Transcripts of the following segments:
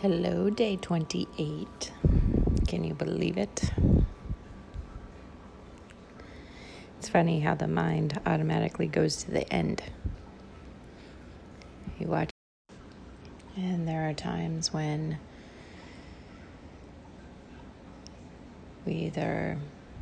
Hello, day 28. Can you believe it? It's funny how the mind automatically goes to the end. You watch, and there are times when we either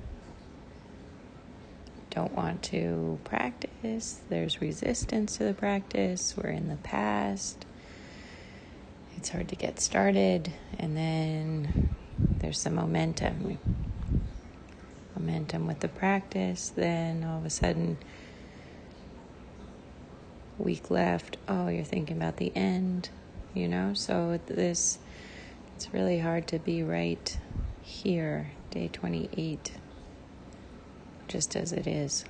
don't want to practice, there's resistance to the practice, we're in the past, it's hard to get started, and then there's some momentum with the practice. Then all of a sudden, week left, oh, you're thinking about the end, so it's really hard to be right here, day 28, just as it is.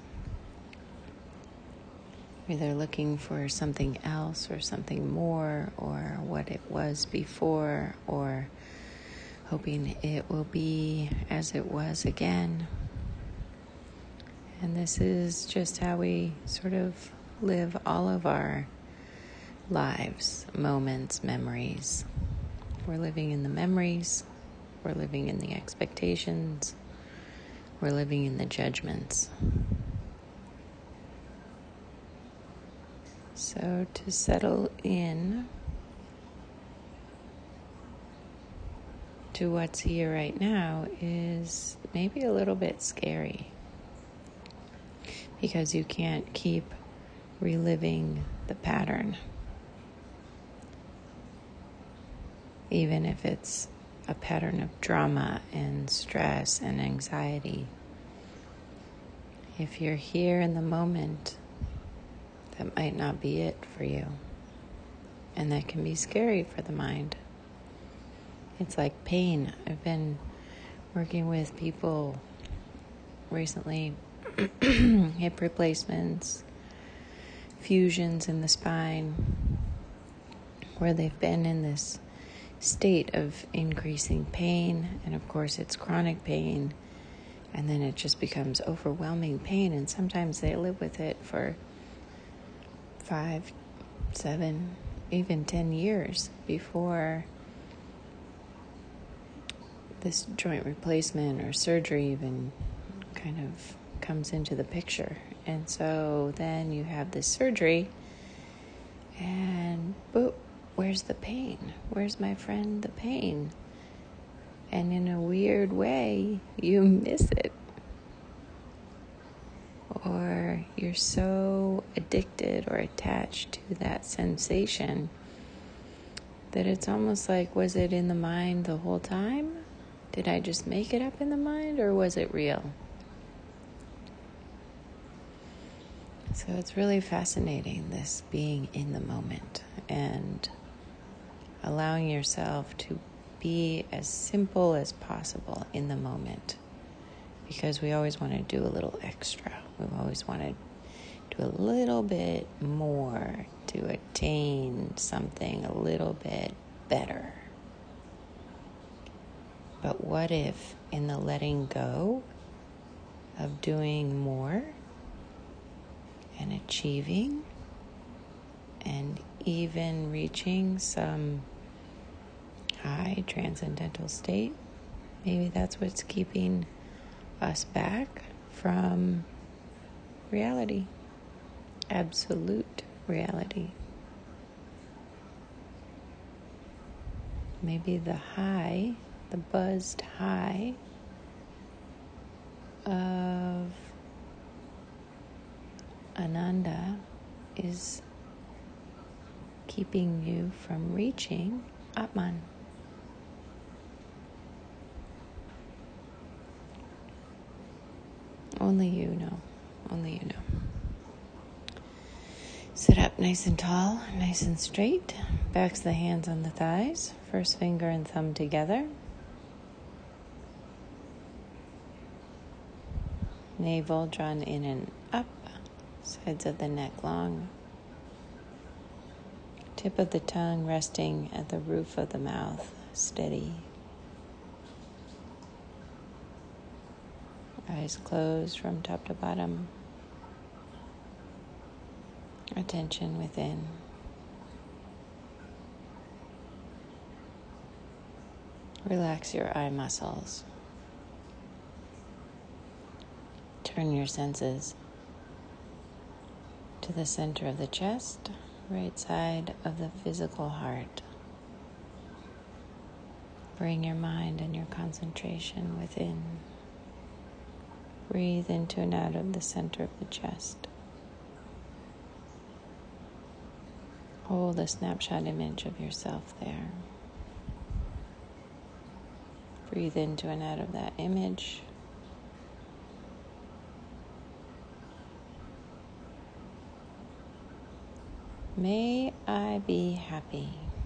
Either looking for something else or something more, or what it was before, or hoping it will be as it was again. And this is just how we sort of live all of our lives, moments, memories. We're living in the memories, we're living in the expectations, we're living in the judgments. So to settle in to what's here right now is maybe a little bit scary, because you can't keep reliving the pattern, even if it's a pattern of drama and stress and anxiety. If you're here in the moment, that might not be it for you, and that can be scary for the mind. It's like pain. I've been working with people recently, hip replacements, fusions in the spine, where they've been in this state of increasing pain, and of course it's chronic pain, and then it just becomes overwhelming pain, and sometimes they live with it for 5, 7, even 10 years before this joint replacement or surgery even kind of comes into the picture. And so then you have this surgery, and boop, where's the pain? Where's my friend, the pain? And in a weird way, you miss it. Or you're so addicted or attached to that sensation that it's almost like, was it in the mind the whole time? Did I just make it up in the mind, or was it real? So it's really fascinating, this being in the moment and allowing yourself to be as simple as possible in the moment, because we always want to do a little extra. We always want to do a little bit more to attain something a little bit better. But what if in the letting go of doing more and achieving and even reaching some high transcendental state, maybe that's what's keeping us back from reality, absolute reality. Maybe the high, the buzzed high of Ananda is keeping you from reaching Atman. Only you know. Only you know. Sit up nice and tall, nice and straight. Backs the hands on the thighs. First finger and thumb together. Navel drawn in and up. Sides of the neck long. Tip of the tongue resting at the roof of the mouth. Steady. Eyes closed from top to bottom. Attention within. Relax your eye muscles. Turn your senses to the center of the chest, right side of the physical heart. Bring your mind and your concentration within. Breathe into and out of the center of the chest. Hold a snapshot image of yourself there. Breathe into and out of that image. May I be happy.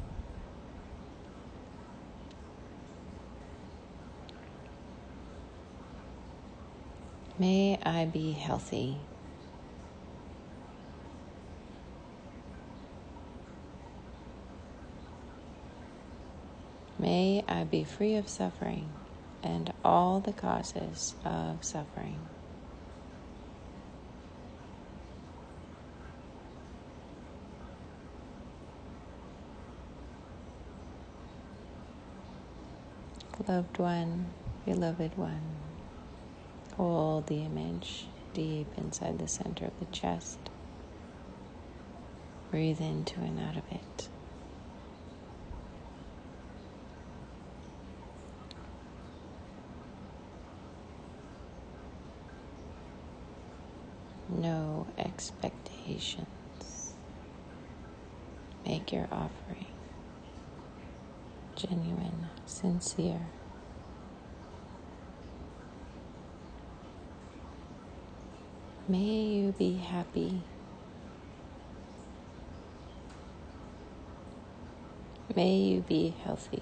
May I be healthy. May I be free of suffering and all the causes of suffering. Loved one, beloved one, hold the image deep inside the center of the chest. Breathe into and out of it. No expectations. Make your offering genuine, sincere. May you be happy. May you be healthy.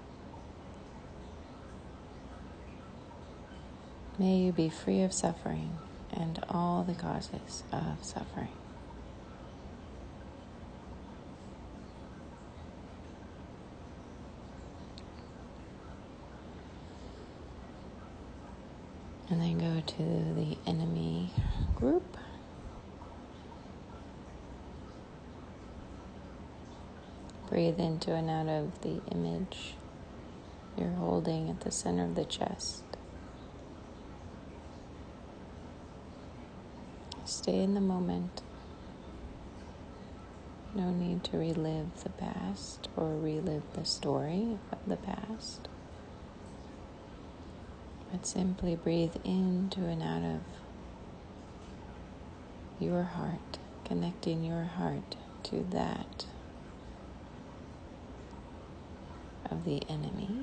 May you be free of suffering and all the causes of suffering. And then go to the enemy group. Breathe into and out of the image you're holding at the center of the chest. Stay in the moment. No need to relive the past or relive the story of the past. But simply breathe into and out of your heart, connecting your heart to that of the enemy.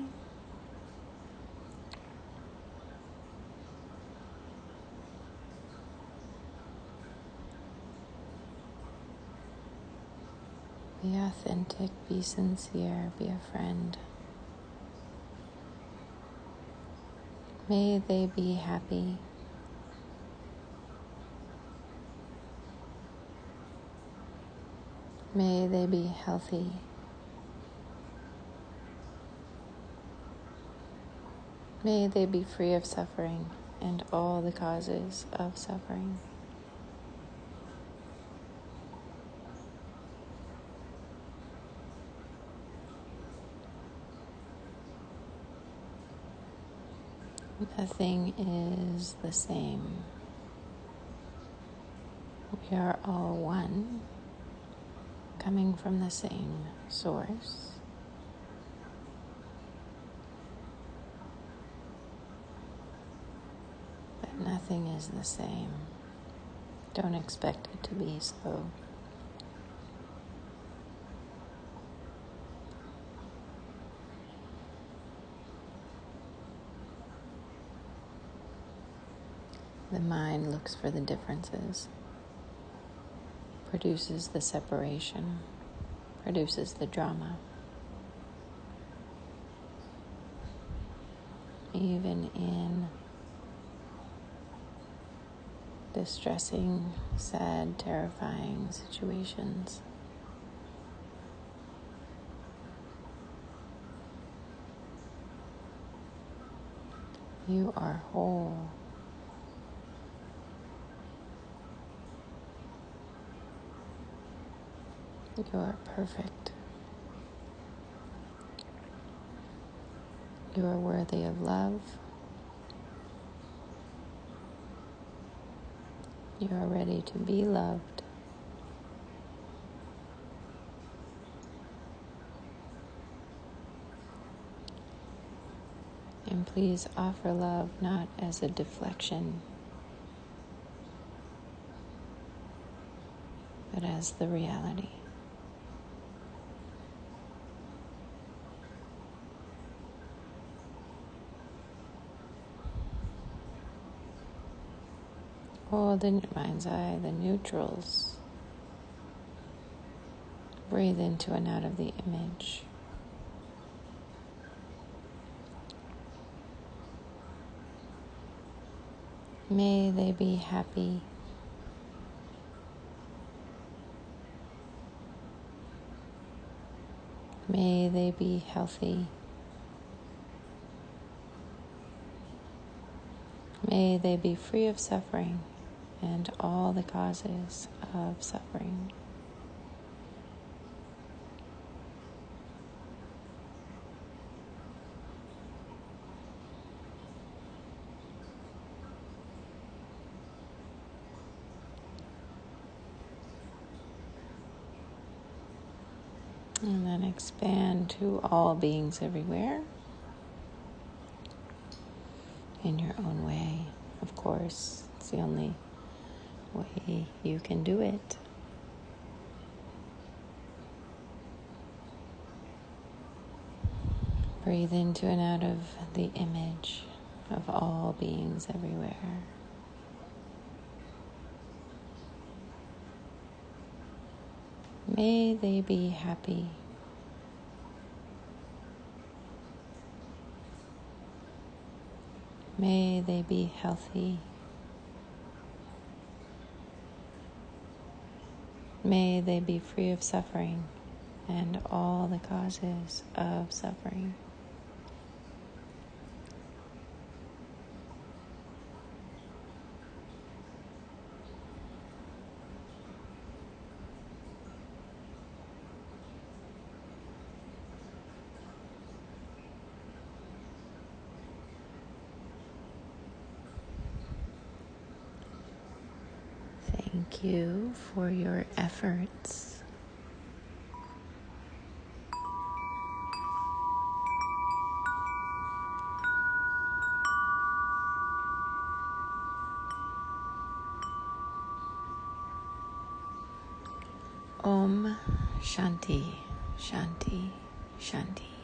Be authentic, be sincere, be a friend. May they be happy. May they be healthy. May they be free of suffering and all the causes of suffering. Nothing is the same. We are all one, coming from the same source. But nothing is the same. Don't expect it to be so. The mind looks for the differences, produces the separation, produces the drama. Even in distressing, sad, terrifying situations. You are whole. You are perfect. You are worthy of love. You are ready to be loved. And please offer love not as a deflection, but as the reality. Hold in your mind's eye the neutrals. Breathe into and out of the image. May they be happy. May they be healthy. May they be free of suffering and all the causes of suffering. And then expand to all beings everywhere in your own way. Of course, it's the only way you can do it. Breathe into and out of the image of all beings everywhere. May they be happy. May they be healthy. May they be free of suffering and all the causes of suffering. Thank you for your efforts. Om Shanti, Shanti, Shanti.